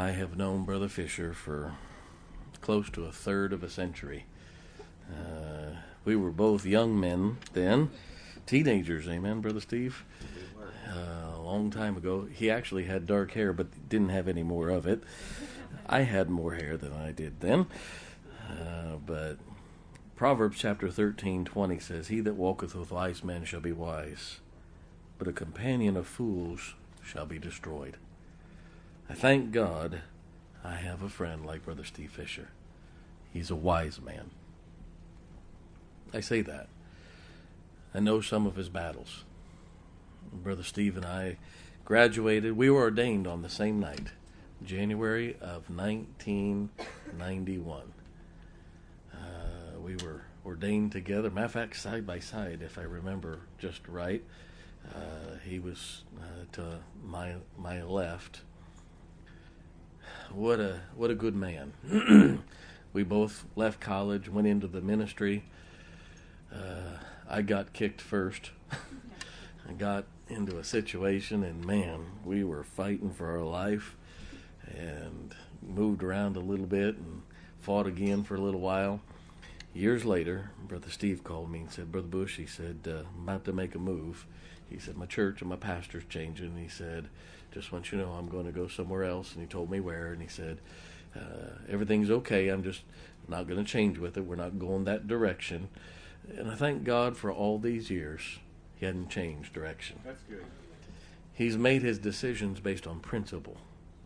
I have known Brother Fisher for close to a third of a century. We were both young men then, teenagers, amen, Brother Steve? A long time ago. He actually had dark hair, but didn't have any more of it. I had more hair than I did then. But Proverbs chapter 13:20 says, "He that walketh with wise men shall be wise, but a companion of fools shall be destroyed." I thank God I have a friend like Brother Steve Fisher. He's a wise man. I say that. I know some of his battles. Brother Steve and I graduated. We were ordained on the same night, January of 1991. We were ordained together. Matter of fact, side by side, if I remember just right. He was to my left. What a good man. We both left college, went into the ministry. I got kicked first. I got into a situation, and man, we were fighting for our life, and moved around a little bit and fought again for a little while. Years later, Brother Steve called me and said, "Brother Bush," he said, "I'm about to make a move." He said, "My church and my pastor's changing." And he said, "Just want you to know I'm going to go somewhere else." And he told me where, and he said, "Everything's okay. I'm just not going to change with it. We're not going that direction." And I thank God for all these years, he hadn't changed direction. That's good. He's made his decisions based on principle.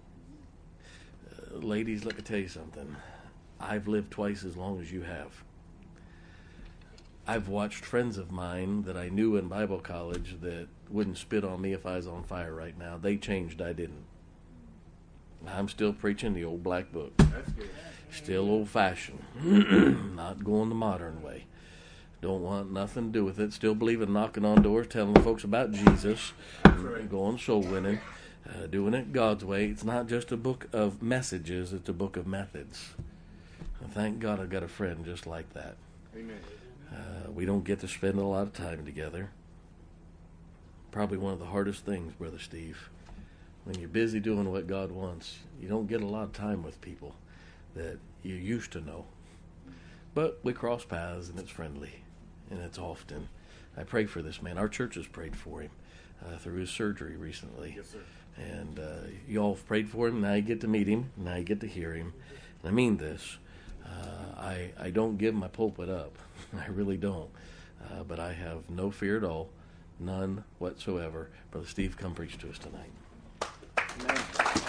Ladies, let me tell you something. I've lived twice as long as you have. I've watched friends of mine that I knew in Bible college that wouldn't spit on me if I was on fire right now. They changed, I didn't. I'm still preaching the old black book. That's good. Still old-fashioned. Not going the modern way. Don't want nothing to do with it. Still believe in knocking on doors, telling folks about Jesus, going soul winning, doing it God's way. It's not just a book of messages, it's a book of methods. And thank God I've got a friend just like that. Amen. We don't get to spend a lot of time together. Probably one of the hardest things, Brother Steve. When you're busy doing what God wants, you don't get a lot of time with people that you used to know. But we cross paths, and it's friendly, and it's often. I pray for this man. Our church has prayed for him through his surgery recently. Yes, sir. And you all have prayed for him. Now you get to meet him. Now you get to hear him. And I mean this. I don't give my pulpit up. I really don't. But I have no fear at all. None whatsoever. Brother Steve, come preach to us tonight. Amen.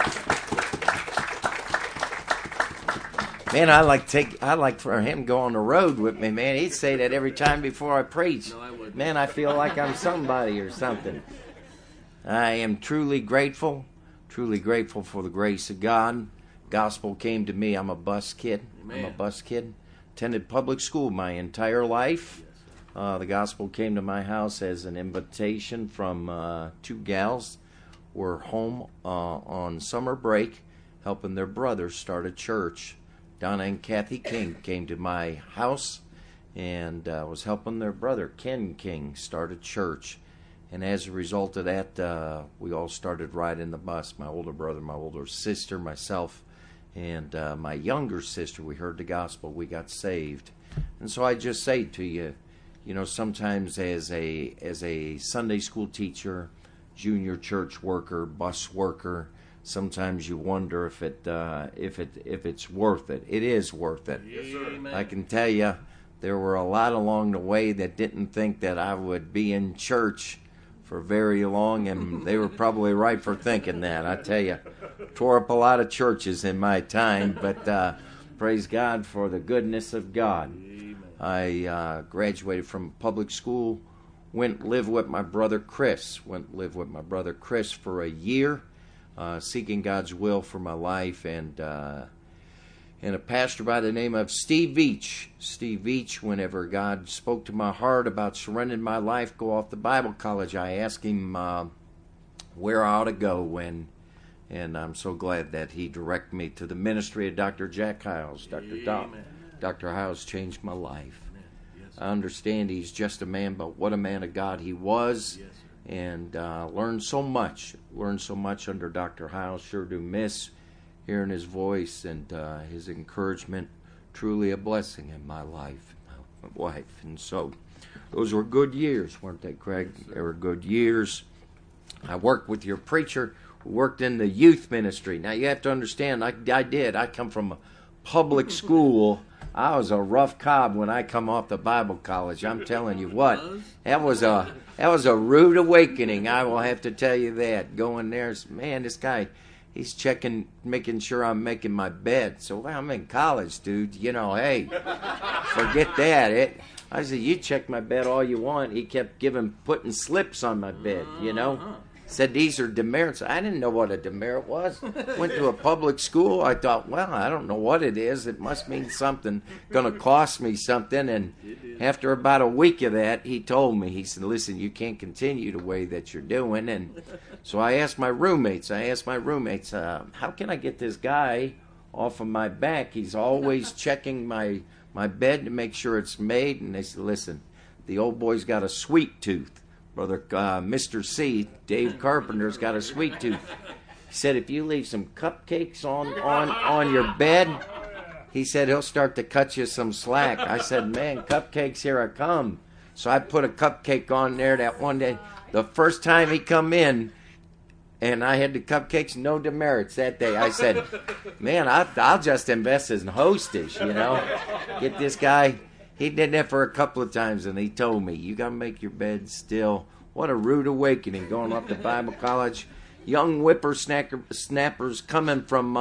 Man, I like for him to go on the road with me, man. He'd say that every time before I preach. No, I wouldn't. Man, I feel like I'm somebody or something. I am truly grateful for the grace of God. Gospel came to me. I'm a bus kid. Amen. I'm a bus kid. Attended public school my entire life. The gospel came to my house as an invitation from two gals who were home on summer break helping their brother start a church. Donna and Kathy King came to my house and was helping their brother, Ken King, start a church. And as a result of that, we all started riding the bus. My older brother, my older sister, myself, and my younger sister. We heard the gospel. We got saved. And so I just say to you, you know, sometimes as a Sunday school teacher, junior church worker, bus worker, sometimes you wonder if it's worth it. It is worth it. Yes, sir. Amen. I can tell you, there were a lot along the way that didn't think that I would be in church for very long, and they were probably right for thinking that. I tell you, tore up a lot of churches in my time, but praise God for the goodness of God. Amen. I graduated from public school, went live with my brother Chris. For a year, seeking God's will for my life, and a pastor by the name of Steve Veach. Steve Veach, whenever God spoke to my heart about surrendering my life, go off to Bible college, I asked him where I ought to go, and I'm so glad that he directed me to the ministry of Dr. Jack Hiles. Dr. Hiles changed my life. Yes, I understand he's just a man, but what a man of God he was. Yes, And learned so much under Dr. Hiles. Sure do miss hearing his voice and his encouragement. Truly a blessing in my life, my wife. And so those were good years, weren't they, Craig? They were good years. I worked with your preacher, worked in the youth ministry. Now, you have to understand, I did. I come from a public school. I was a rough cob when I come off the Bible college. I'm telling you what, that was a rude awakening. I will have to tell you that. Going there, man, this guy, he's checking, making sure I'm making my bed. So, well, I'm in college, dude. You know, hey, forget that. I said, you check my bed all you want. He kept putting slips on my bed, you know. Said these are demerits. I didn't know what a demerit was. Went to a public school. I thought, well, I don't know what it is. It must mean something. Going to cost me something. And after about a week of that, he told me, he said, listen, you can't continue the way that you're doing. And so I asked my roommates, how can I get this guy off of my back? He's always checking my bed to make sure it's made. And they said, listen, the old boy's got a sweet tooth. Brother Mr. C, Dave Carpenter's got a sweet tooth. He said, if you leave some cupcakes on your bed, he said he'll start to cut you some slack. I said, man, cupcakes, here I come. So I put a cupcake on there that one day. The first time he come in, and I had the cupcakes, no demerits that day. I said, man, I'll just invest in hostage, you know. Get this guy. He did that for a couple of times, and he told me, you got to make your bed still. What a rude awakening going up to Bible college. Young whippersnappers coming from,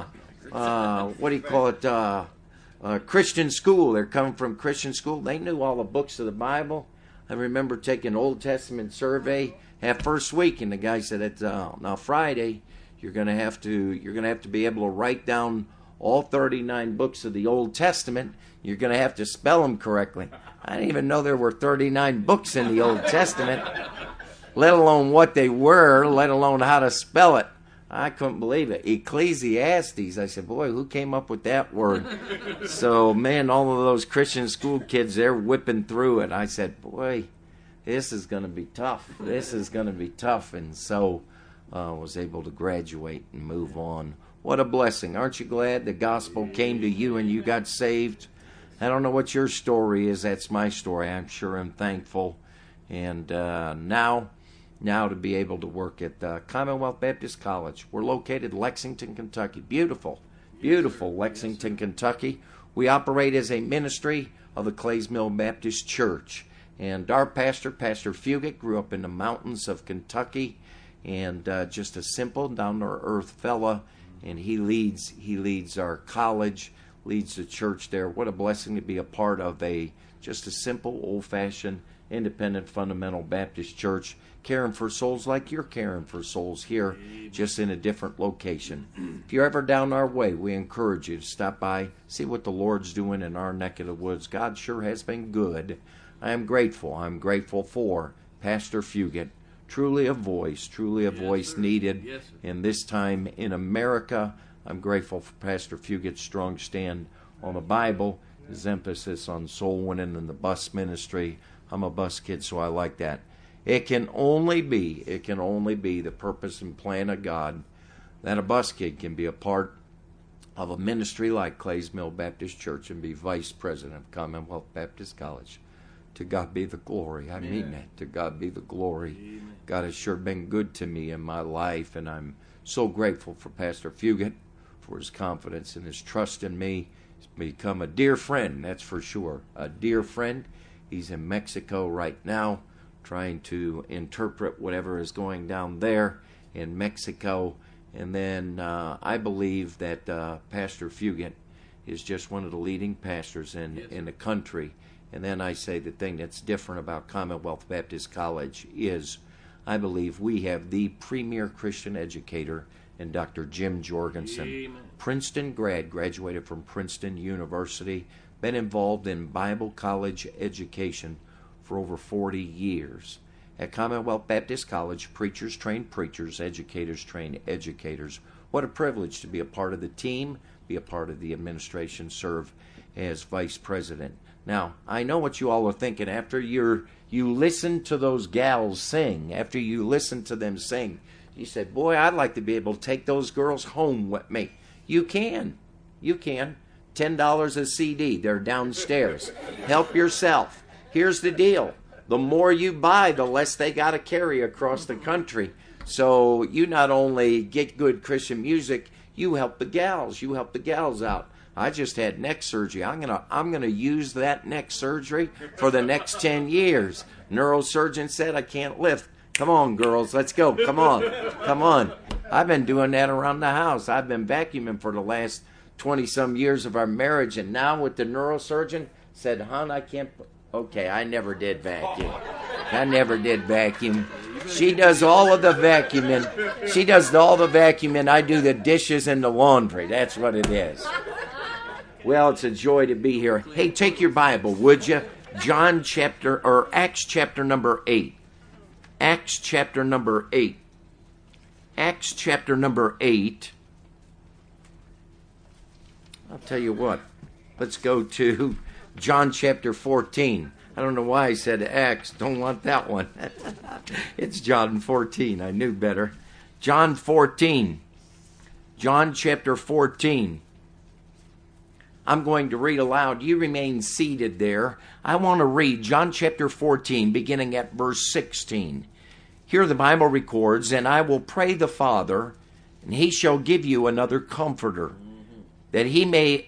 Christian school. They're coming from Christian school. They knew all the books of the Bible. I remember taking an Old Testament survey that first week, and the guy said, now Friday, you're going to have to be able to write down all 39 books of the Old Testament. You're going to have to spell them correctly. I didn't even know there were 39 books in the Old Testament, let alone what they were, let alone how to spell it. I couldn't believe it. Ecclesiastes. I said, boy, who came up with that word? So, man, all of those Christian school kids, they're whipping through it. I said, boy, this is going to be tough. This is going to be tough. And so I was able to graduate and move on. What a blessing. Aren't you glad the gospel came to you and you got saved? I don't know what your story is. That's my story. I'm sure I'm thankful. And now to be able to work at Commonwealth Baptist College. We're located in Lexington, Kentucky. Beautiful, beautiful Lexington, Kentucky. We operate as a ministry of the Clays Mill Baptist Church. And our pastor, Pastor Fugit, grew up in the mountains of Kentucky, and just a simple, down-to-earth fella. And he leads our college, leads the church there. What a blessing to be a part of just a simple, old-fashioned, independent, fundamental Baptist church, caring for souls like you're caring for souls here, just in a different location. If you're ever down our way, we encourage you to stop by, see what the Lord's doing in our neck of the woods. God sure has been good. I am grateful. I'm grateful for Pastor Fugit. Truly a voice needed in this time in America. I'm grateful for Pastor Fugit's strong stand on the Bible, his emphasis on soul winning and the bus ministry. I'm a bus kid, so I like that. It can only be the purpose and plan of God that a bus kid can be a part of a ministry like Clays Mill Baptist Church and be vice president of Commonwealth Baptist College. To God be the glory. I mean that. To God be the glory. Amen. God has sure been good to me in my life, and I'm so grateful for Pastor Fugit, for his confidence and his trust in me. He's become a dear friend, that's for sure. A dear friend. He's in Mexico right now, trying to interpret whatever is going down there in Mexico. And then I believe that Pastor Fugit is just one of the leading pastors in the country. And then I say the thing that's different about Commonwealth Baptist College is I believe we have the premier Christian educator in Dr. Jim Jorgensen. Amen. Princeton graduated from Princeton University, been involved in Bible college education for over 40 years. At Commonwealth Baptist College, preachers train preachers, educators train educators. What a privilege to be a part of the team, be a part of the administration, serve as vice president. Now, I know what you all are thinking. After you listen to those gals sing, after you listen to them sing, you said, boy, I'd like to be able to take those girls home with me. You can. You can. $10 a CD. They're downstairs. Help yourself. Here's the deal. The more you buy, the less they got to carry across the country. So you not only get good Christian music, you help the gals. You help the gals out. I just had neck surgery. I'm gonna use that neck surgery for the next 10 years. Neurosurgeon said I can't lift. Come on, girls, let's go. Come on. I've been doing that around the house. I've been vacuuming for the last 20-some years of our marriage, and now with the neurosurgeon, said, hon, I can't. Okay, I never did vacuum. She does all of the vacuuming. I do the dishes and the laundry. That's what it is. Well, it's a joy to be here. Hey, take your Bible, would you? Acts chapter number 8. Acts chapter number 8. Acts chapter number 8. I'll tell you what. Let's go to John chapter 14. I don't know why I said Acts. Don't want that one. It's John 14. I knew better. John 14. John chapter 14. I'm going to read aloud. You remain seated there. I want to read John chapter 14, beginning at verse 16. Here the Bible records, and I will pray the Father, and he shall give you another comforter, that he may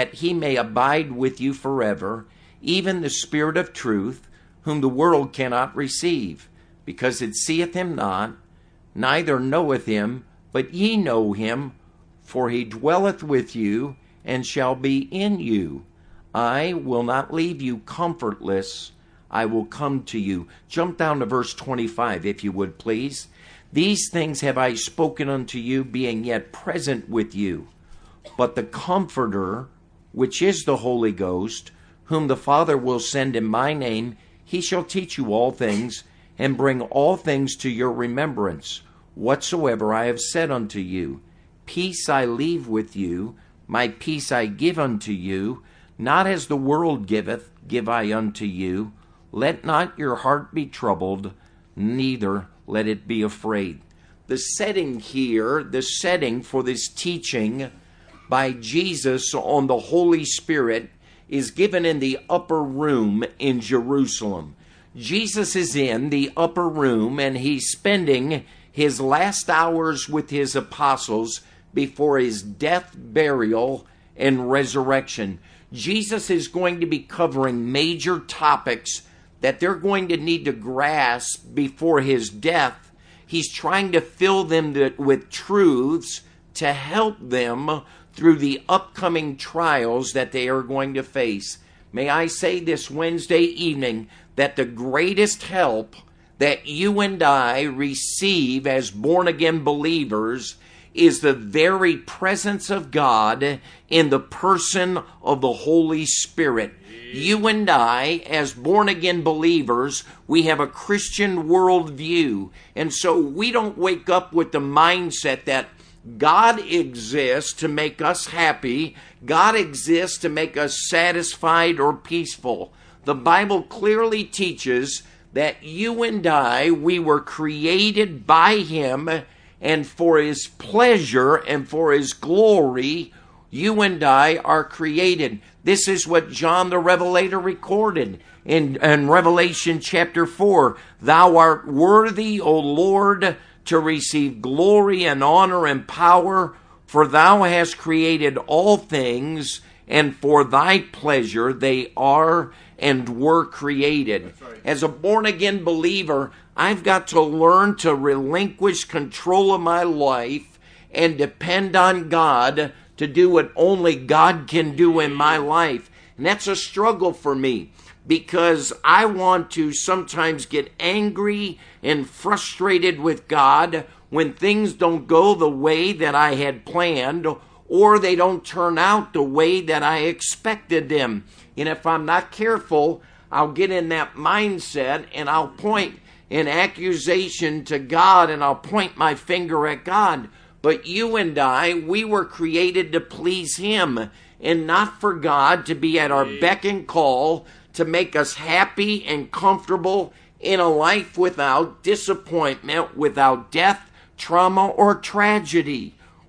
abide with you forever, even the Spirit of truth, whom the world cannot receive, because it seeth him not, neither knoweth him, but ye know him, for he dwelleth with you, and shall be in you. I will not leave you comfortless. I will come to you. Jump down to verse 25, if you would, please. These things have I spoken unto you, being yet present with you. But the Comforter, which is the Holy Ghost, whom the Father will send in my name, he shall teach you all things, and bring all things to your remembrance, whatsoever I have said unto you. Peace I leave with you, my peace I give unto you, not as the world giveth, give I unto you. Let not your heart be troubled, neither let it be afraid. The setting here, the setting for this teaching by Jesus on the Holy Spirit is given in the upper room in Jerusalem. Jesus is in the upper room, and he's spending his last hours with his apostles before his death, burial, and resurrection. Jesus is going to be covering major topics that they're going to need to grasp before his death. He's trying to fill them with truths to help them through the upcoming trials that they are going to face. May I say this Wednesday evening that the greatest help that you and I receive as born-again believers is the very presence of God in the person of the Holy Spirit. You and I, as born-again believers, we have a Christian worldview. And so we don't wake up with the mindset that God exists to make us happy. God exists to make us satisfied or peaceful. The Bible clearly teaches that you and I, we were created by him, and for his pleasure and for his glory, you and I are created. This is what John the Revelator recorded in Revelation chapter 4. Thou art worthy, O Lord, to receive glory and honor and power, for thou hast created all things, and for thy pleasure they are and were created. Right. As a born-again believer, I've got to learn to relinquish control of my life and depend on God to do what only God can do in my life. And that's a struggle for me, because I want to sometimes get angry and frustrated with God when things don't go the way that I had planned, or they don't turn out the way that I expected them. And if I'm not careful, I'll get in that mindset and I'll point an accusation to God and I'll point my finger at God. But you and I, we were created to please him and not for God to be at our beck and call to make us happy and comfortable in a life without disappointment, without death, trauma, or tragedy.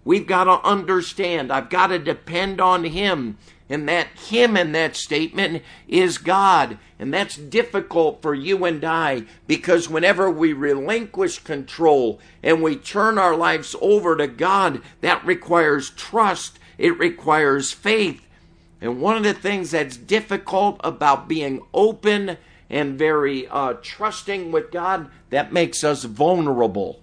We've got to understand, I've got to depend on Him. And that Him in that statement is God. And that's difficult for you and I, because whenever we relinquish control and we turn our lives over to God, that requires trust. It requires faith. And one of the things that's difficult about being open and very trusting with God, that makes us vulnerable.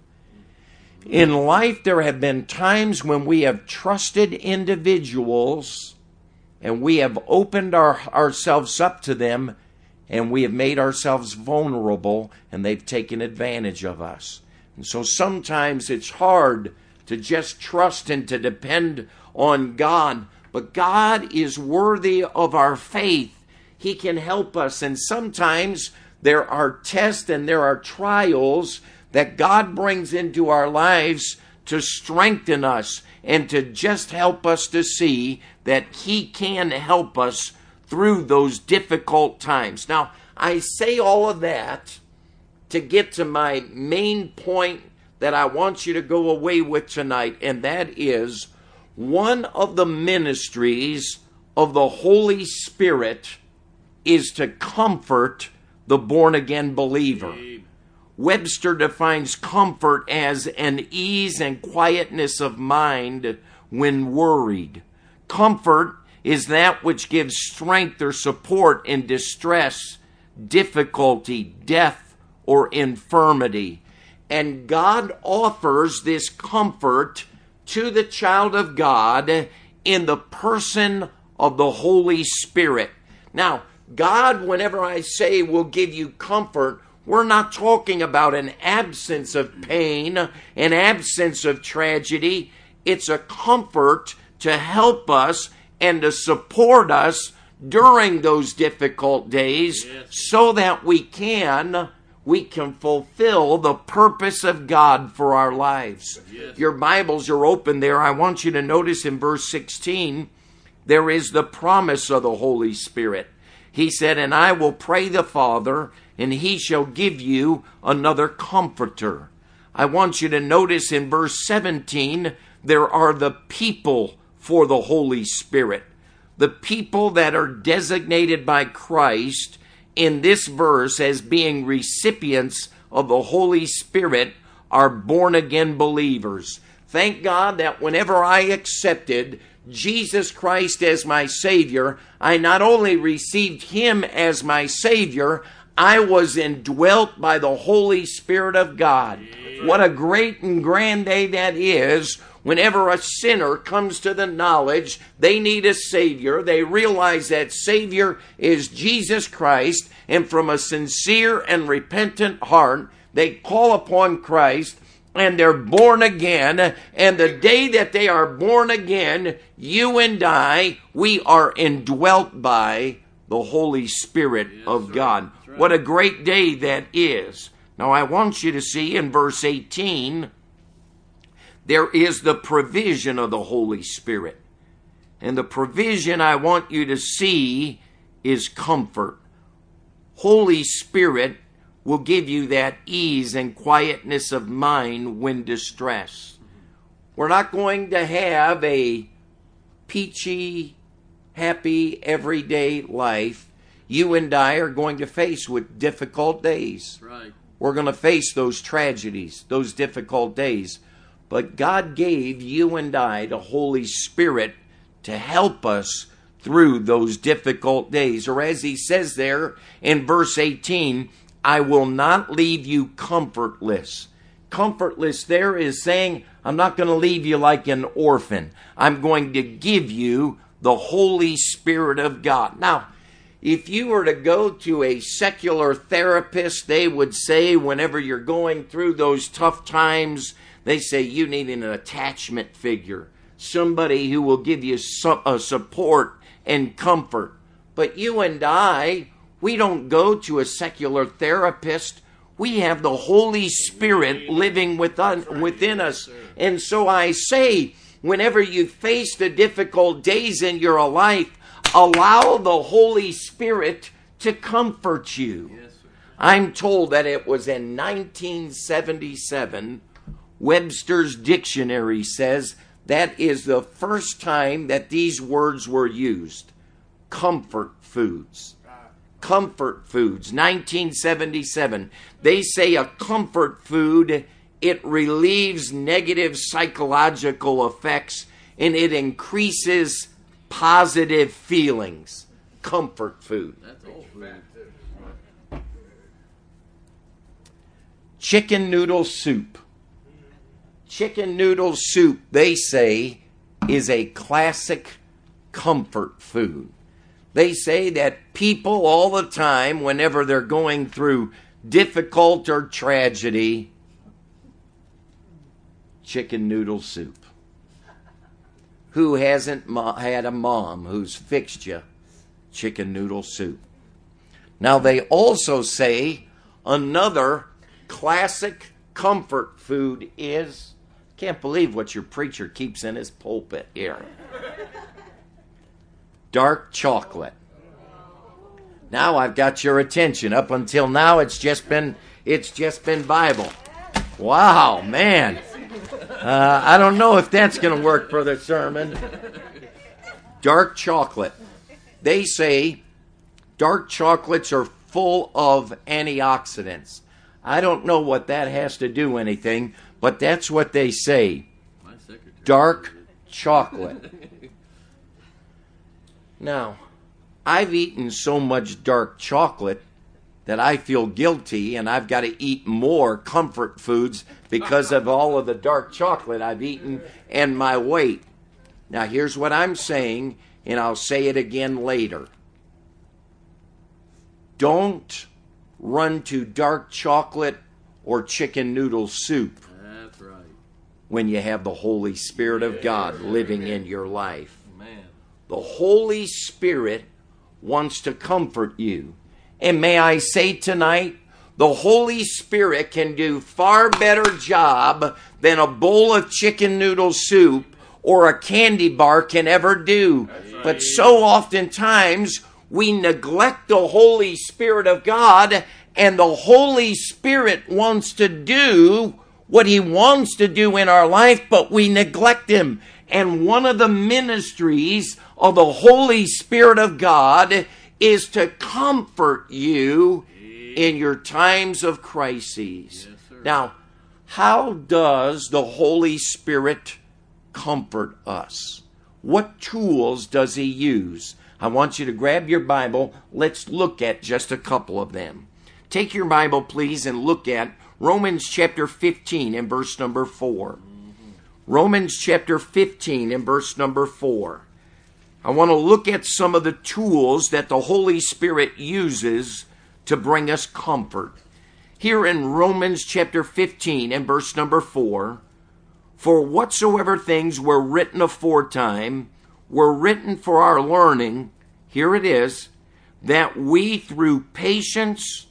In life, there have been times when we have trusted individuals and we have opened ourselves up to them, and we have made ourselves vulnerable, and they've taken advantage of us. And so sometimes it's hard to just trust and to depend on God. But God is worthy of our faith. He can help us. And sometimes there are tests and there are trials that God brings into our lives to strengthen us and to just help us to see that He can help us through those difficult times. Now, I say all of that to get to my main point that I want you to go away with tonight, and that is one of the ministries of the Holy Spirit is to comfort the born-again believer. Webster defines comfort as an ease and quietness of mind when worried. Comfort is that which gives strength or support in distress, difficulty, death, or infirmity. And God offers this comfort to the child of God in the person of the Holy Spirit. Now, God, whenever I say will give you comfort, we're not talking about an absence of pain, an absence of tragedy. It's a comfort to help us and to support us during those difficult days, so that we can fulfill the purpose of God for our lives. Yes. Your Bibles are open there. I want you to notice in verse 16, there is the promise of the Holy Spirit. He said, "And I will pray the Father, and He shall give you another comforter." I want you to notice in verse 17, there are the people for the Holy Spirit. The people that are designated by Christ in this verse as being recipients of the Holy Spirit are born-again believers. Thank God that whenever I accepted Jesus Christ as my Savior, I not only received Him as my Savior, I was indwelt by the Holy Spirit of God. What a great and grand day that is. Whenever a sinner comes to the knowledge they need a Savior, they realize that Savior is Jesus Christ, and from a sincere and repentant heart, they call upon Christ, and they're born again. And the day that they are born again, you and I, we are indwelt by the Holy Spirit of God. Right. What a great day that is. Now I want you to see in verse 18, there is the provision of the Holy Spirit. And the provision I want you to see is comfort. Holy Spirit will give you that ease and quietness of mind when distressed. We're not going to have a peachy, happy, everyday life. You and I are going to face with difficult days. Right. We're going to face those tragedies, those difficult days. But God gave you and I the Holy Spirit to help us through those difficult days. Or as He says there in verse 18, I will not leave you comfortless. Comfortless there is saying, I'm not going to leave you like an orphan. I'm going to give you the Holy Spirit of God. Now, if you were to go to a secular therapist, they would say whenever you're going through those tough times, they say you need an attachment figure, somebody who will give you support and comfort. But you and I, we don't go to a secular therapist. We have the Holy Spirit living within us. And so I say, whenever you face the difficult days in your life, allow the Holy Spirit to comfort you. I'm told that it was in 1977, Webster's Dictionary says That is the first time that these words were used. Comfort foods. Comfort foods. 1977. They say a comfort food, it relieves negative psychological effects and it increases positive feelings. Comfort food. That's old food. Chicken noodle soup. Chicken noodle soup, they say, is a classic comfort food. They say that people all the time, whenever they're going through difficult or tragedy, chicken noodle soup. Who hasn't had a mom who's fixed you chicken noodle soup? Now, they also say another classic comfort food is, can't believe what your preacher keeps in his pulpit here, dark chocolate. Now I've got your attention. Up until now, it's just been Bible. Wow, man. I don't know if that's going to work for the sermon. Dark chocolate. They say dark chocolates are full of antioxidants. I don't know what that has to do anything, but that's what they say. Dark chocolate. Now, I've eaten so much dark chocolate that I feel guilty and I've got to eat more comfort foods because of all of the dark chocolate I've eaten and my weight. Now, here's what I'm saying, and I'll say it again later. Don't run to dark chocolate or chicken noodle soup. That's right. When you have the Holy Spirit of God living in your life. Man. The Holy Spirit wants to comfort you. And may I say tonight, the Holy Spirit can do far better job than a bowl of chicken noodle soup or a candy bar can ever do. Right. But so oftentimes we neglect the Holy Spirit of God, and the Holy Spirit wants to do what He wants to do in our life, but we neglect Him. And one of the ministries of the Holy Spirit of God is to comfort you in your times of crises. Yes, now, how does the Holy Spirit comfort us? What tools does He use? I want you to grab your Bible. Let's look at just a couple of them. Take your Bible, please, and look at Romans chapter 15 and verse number 4. Romans chapter 15 and verse number 4. I want to look at some of the tools that the Holy Spirit uses to bring us comfort. Here in Romans chapter 15 and verse number 4, for whatsoever things were written aforetime were written for our learning, here it is, that we through patience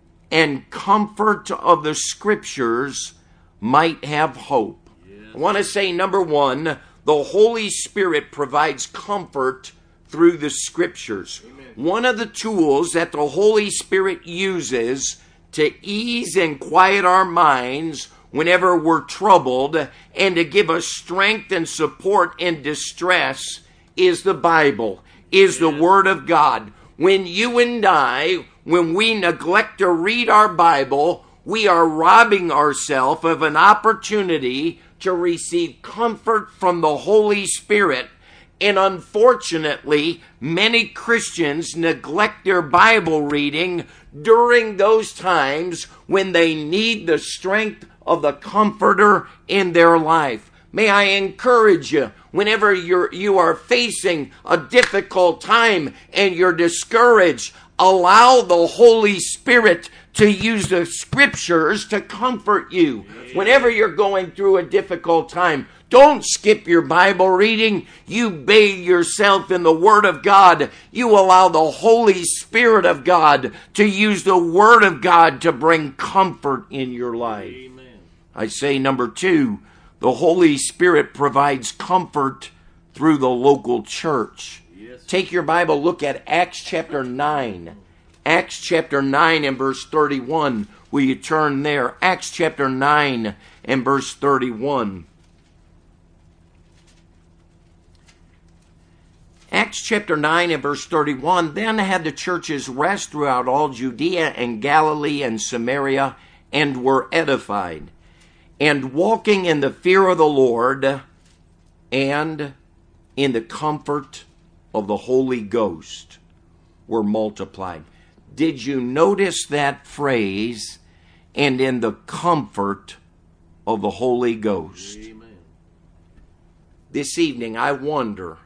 and comfort of the Scriptures might have hope. Yes. I want to say, number one, the Holy Spirit provides comfort through the Scriptures. Amen. One of the tools that the Holy Spirit uses to ease and quiet our minds whenever we're troubled and to give us strength and support in distress is the Bible, is the Word of God. When you and I, when we neglect to read our Bible, we are robbing ourselves of an opportunity to receive comfort from the Holy Spirit. And unfortunately, many Christians neglect their Bible reading during those times when they need the strength of the Comforter in their life. May I encourage you, whenever you are facing a difficult time and you're discouraged, allow the Holy Spirit to use the Scriptures to comfort you. Whenever you're going through a difficult time, don't skip your Bible reading. You bathe yourself in the Word of God. You allow the Holy Spirit of God to use the Word of God to bring comfort in your life. Amen. I say, number two, the Holy Spirit provides comfort through the local church. Yes. Take your Bible, look at Acts chapter 9. Acts chapter 9 and verse 31. Will you turn there? Acts chapter 9 and verse 31. Acts chapter 9 and verse 31, then had the churches rest throughout all Judea and Galilee and Samaria, and were edified, and walking in the fear of the Lord, and in the comfort of the Holy Ghost were multiplied. Did you notice that phrase, and in the comfort of the Holy Ghost? Amen. This evening, I wonder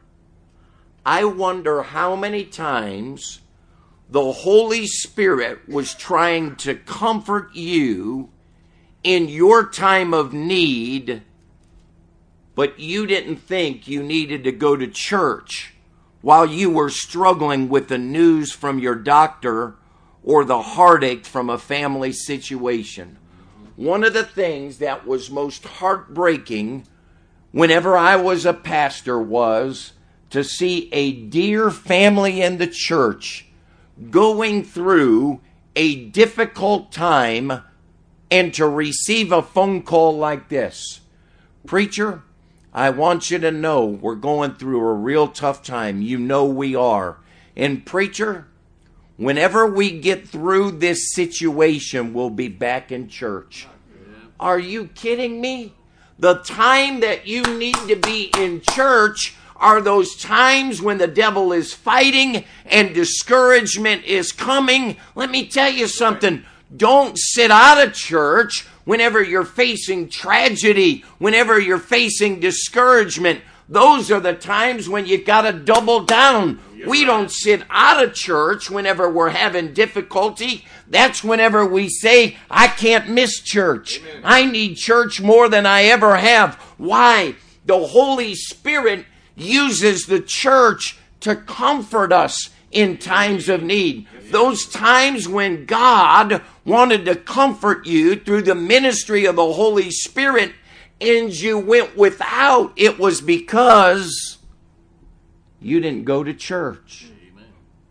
how many times the Holy Spirit was trying to comfort you in your time of need, but you didn't think you needed to go to church while you were struggling with the news from your doctor or the heartache from a family situation. One of the things that was most heartbreaking whenever I was a pastor was to see a dear family in the church going through a difficult time and to receive a phone call like this. Preacher, I want you to know we're going through a real tough time. You know we are. And preacher, whenever we get through this situation, we'll be back in church. Are you kidding me? The time that you need to be in church are those times when the devil is fighting and discouragement is coming. Let me tell you something. Don't sit out of church whenever you're facing tragedy, whenever you're facing discouragement. Those are the times when you got to double down. We don't sit out of church whenever we're having difficulty. That's whenever we say, I can't miss church. Amen. I need church more than I ever have. Why? The Holy Spirit uses the church to comfort us in times of need. Those times when God wanted to comfort you through the ministry of the Holy Spirit and you went without, it was because you didn't go to church. Amen.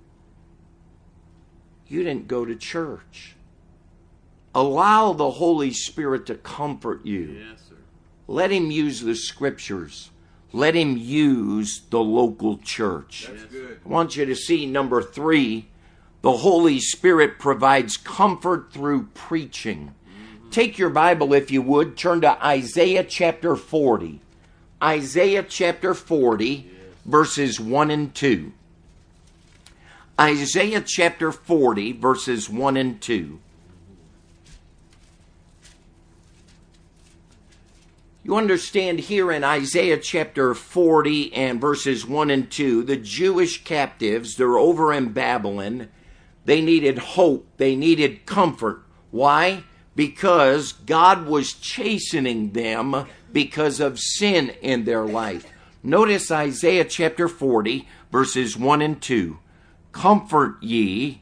You didn't go to church. Allow the Holy Spirit to comfort you. Yes, sir. Let Him use the Scriptures. Let Him use the local church. That's good. I want you to see number 3, the Holy Spirit provides comfort through preaching. Take your Bible, if you would, turn to Isaiah chapter 40. Isaiah chapter 40, verses 1 and 2. Isaiah chapter 40, verses 1 and 2. You understand here in Isaiah chapter 40 and verses 1 and 2, the Jewish captives, they're over in Babylon. They needed hope. They needed comfort. Why? Because God was chastening them because of sin in their life. Notice Isaiah chapter 40, verses 1 and 2. Comfort ye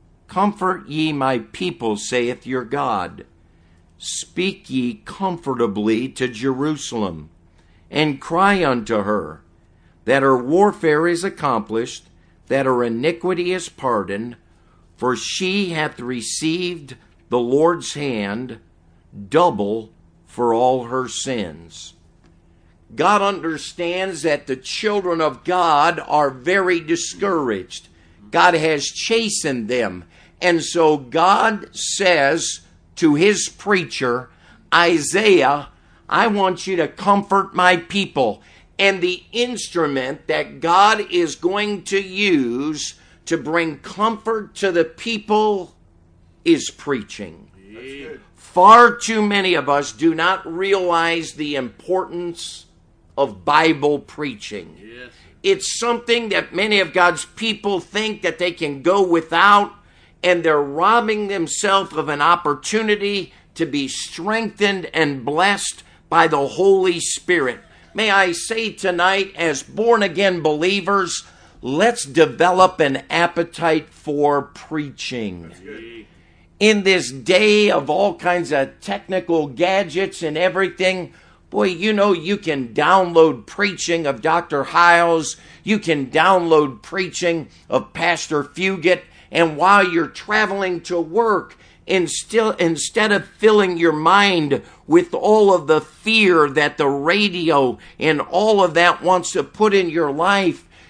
my people, saith your God. Speak ye comfortably to Jerusalem, and cry unto her, that her warfare is accomplished, that her iniquity is pardoned, for she hath received the Lord's hand double for all her sins. God understands that the children of God are very discouraged. God has chastened them. And so God says to his preacher, Isaiah, I want you to comfort my people. And the instrument that God is going to use to bring comfort to the people is preaching. Far too many of us do not realize the importance of Bible preaching. Yes. It's something that many of God's people think that they can go without, and they're robbing themselves of an opportunity to be strengthened and blessed by the Holy Spirit. May I say tonight, as born-again believers, let's develop an appetite for preaching. In this day of all kinds of technical gadgets and everything, boy, you know, you can download preaching of Dr. Hiles. You can download preaching of Pastor Fugit. And while you're traveling to work, instead of filling your mind with all of the fear that the radio and all of that wants to put in your life,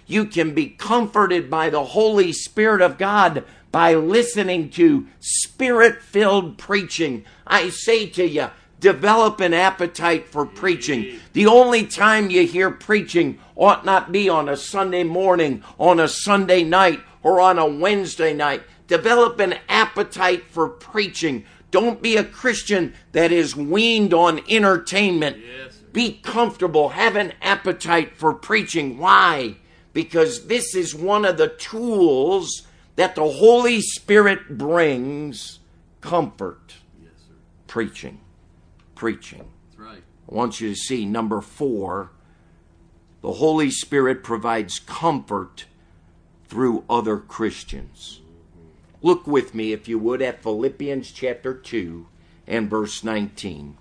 You can be comforted by the Holy Spirit of God by listening to Spirit-filled preaching. I say to you, develop an appetite for preaching. The only time you hear preaching ought not be on a Sunday morning, on a Sunday night, or on a Wednesday night. Develop an appetite for preaching. Don't be a Christian that is weaned on entertainment. Yes. Be comfortable. Have an appetite for preaching. Why? Because this is one of the tools that the Holy Spirit brings. Comfort. Yes, sir. Preaching. Preaching. That's right. I want you to see number 4. The Holy Spirit provides comfort through other Christians. Look with me, if you would, at Philippians chapter 2 and verse 19.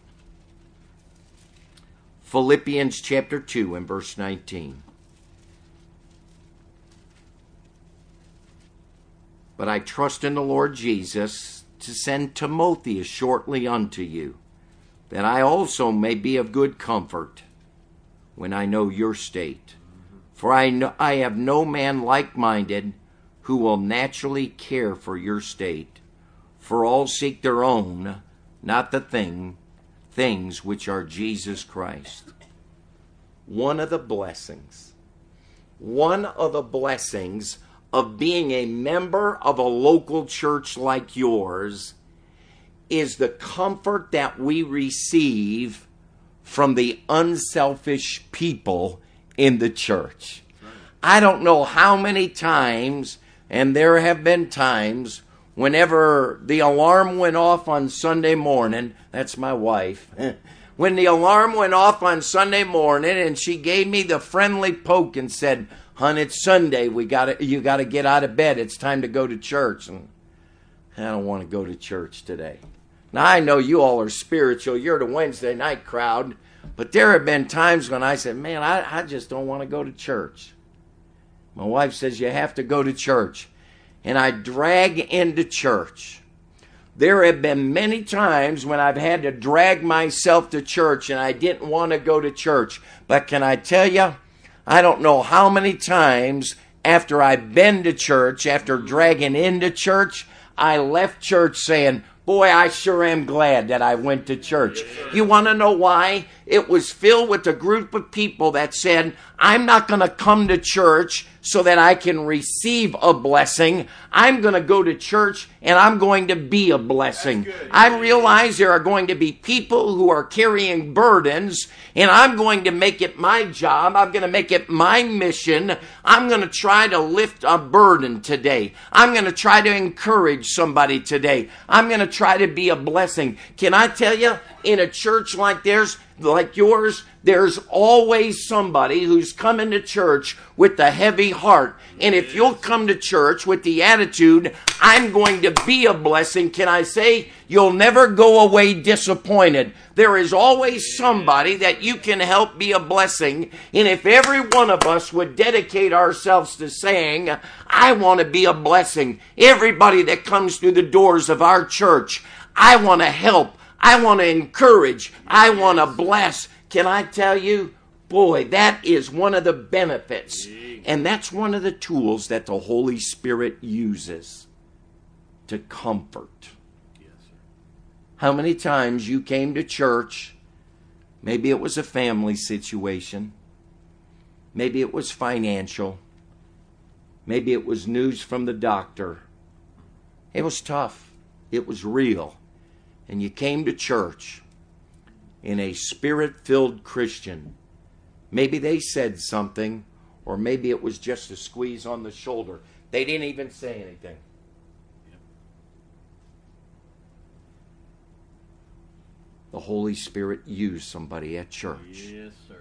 Philippians chapter 2 and verse 19. But I trust in the Lord Jesus to send Timotheus shortly unto you, that I also may be of good comfort when I know your state. For I have no man like-minded who will naturally care for your state. For all seek their own, not the things which are Jesus Christ. One of the blessings of being a member of a local church like yours is the comfort that we receive from the unselfish people in the church. I don't know how many times, and there have been times, whenever the alarm went off on Sunday morning, that's my wife, when the alarm went off on Sunday morning and she gave me the friendly poke and said, "Hon, it's Sunday, you got to get out of bed, it's time to go to church." And I don't want to go to church today. Now, I know you all are spiritual. You're the Wednesday night crowd. But there have been times when I said, man, I just don't want to go to church. My wife says, you have to go to church. And I drag into church. There have been many times when I've had to drag myself to church and I didn't want to go to church. But can I tell you, I don't know how many times after I've been to church, after dragging into church, I left church saying, boy, I sure am glad that I went to church. You want to know why? It was filled with a group of people that said, I'm not going to come to church so that I can receive a blessing. I'm going to go to church and I'm going to be a blessing. I realize there are going to be people who are carrying burdens, and I'm going to make it my job. I'm going to make it my mission. I'm going to try to lift a burden today. I'm going to try to encourage somebody today. I'm going to try to be a blessing. Can I tell you, in a church like yours, there's always somebody who's coming to church with a heavy heart. And if you'll come to church with the attitude, I'm going to be a blessing, can I say, you'll never go away disappointed. There is always somebody that you can help be a blessing. And if every one of us would dedicate ourselves to saying, I want to be a blessing, everybody that comes through the doors of our church, I want to help, I want to encourage, I want to bless. Can I tell you, boy, that is one of the benefits. And that's one of the tools that the Holy Spirit uses to comfort. Yes, sir. How many times you came to church, maybe it was a family situation, maybe it was financial, maybe it was news from the doctor. It was tough. It was real. And you came to church in a Spirit-filled Christian. Maybe they said something, or maybe it was just a squeeze on the shoulder. They didn't even say anything. Yep. The Holy Spirit used somebody at church. Yes, sir.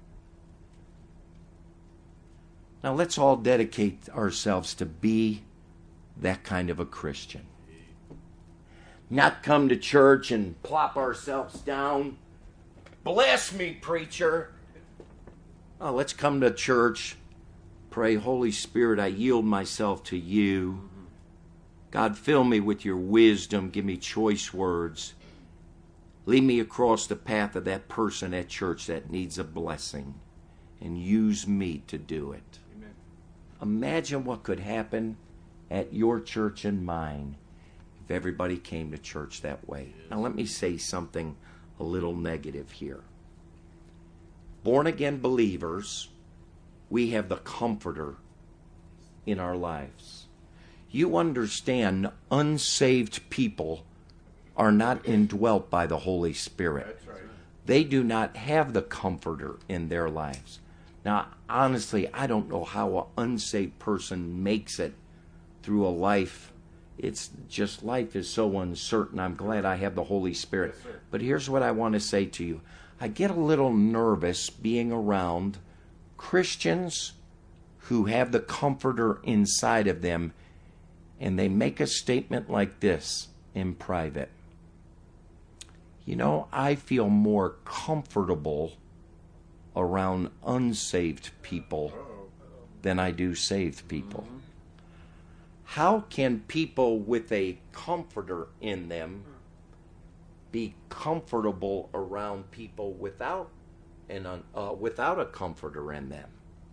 Now let's all dedicate ourselves to be that kind of a Christian. Not come to church and plop ourselves down. Bless me, preacher. Oh, let's come to church. Pray, Holy Spirit, I yield myself to you. God, fill me with your wisdom. Give me choice words. Lead me across the path of that person at church that needs a blessing. And use me to do it. Amen. Imagine what could happen at your church and mine if everybody came to church that way. Now let me say something a little negative here. Born-again believers, we have the Comforter in our lives. You understand, unsaved people are not indwelt by the Holy Spirit. That's right. They do not have the Comforter in their lives. Now, honestly, I don't know how an unsaved person makes it through a life. It's just, life is so uncertain. I'm glad I have the Holy Spirit. Yes, sir. But here's what I want to say to you. I get a little nervous being around Christians who have the Comforter inside of them, and they make a statement like this in private. You know, I feel more comfortable around unsaved people than I do saved people. How can people with a comforter in them be comfortable around people without a comforter in them?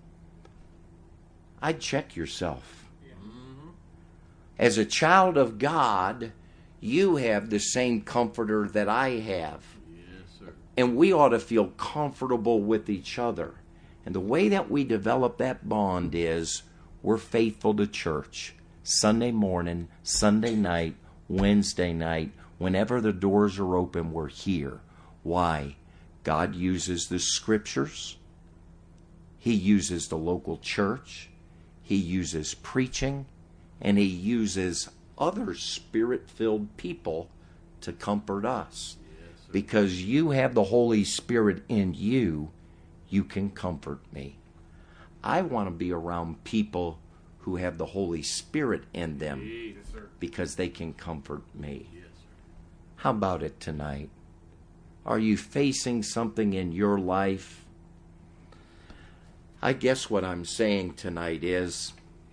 I'd check yourself. As a child of God, you have the same comforter that I have. Yes, sir. And we ought to feel comfortable with each other. And the way that we develop that bond is we're faithful to church. Sunday morning, Sunday night, Wednesday night, whenever the doors are open, we're here. Why? God uses the scriptures. He uses the local church. He uses preaching. And He uses other Spirit-filled people to comfort us. Yes, sir. Because you have the Holy Spirit in you, you can comfort me. I want to be around people who have the Holy Spirit in them Yes, sir. because they can comfort me. Yes, sir. How about it tonight? Are you facing something in your life? I guess what I'm saying tonight is,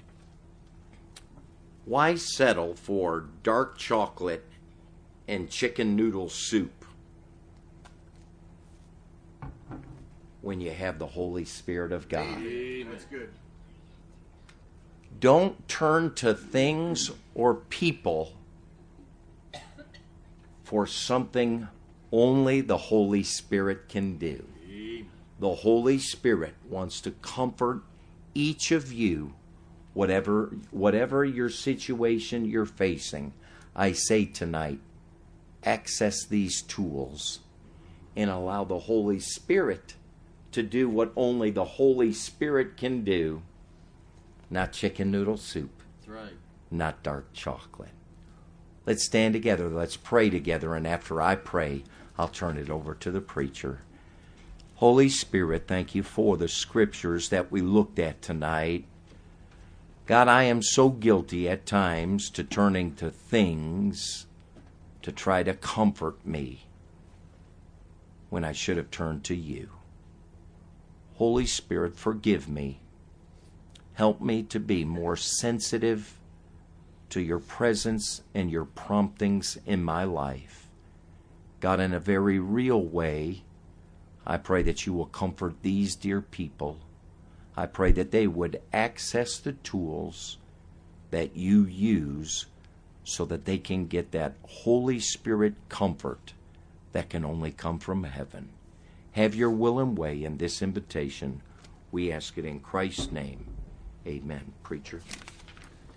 why settle for dark chocolate and chicken noodle soup when you have the Holy Spirit of God? Amen. That's good. Don't turn to things or people for something only the Holy Spirit can do. Amen. The Holy Spirit wants to comfort each of you, whatever your situation you're facing. I say tonight, access these tools and allow the Holy Spirit to do what only the Holy Spirit can do. Not chicken noodle soup, That's right. not dark chocolate. Let's stand together. Let's pray together. And after I pray, I'll turn it over to the preacher. Holy Spirit, thank you for the scriptures that we looked at tonight. God, I am so guilty at times to turning to things to try to comfort me when I should have turned to you. Holy Spirit, forgive me. Help me to be more sensitive to your presence and your promptings in my life. God, in a very real way, I pray that you will comfort these dear people. I pray that they would access the tools that you use so that they can get that Holy Spirit comfort that can only come from heaven. Have your will and way in this invitation. We ask it in Christ's name. Amen. Preacher.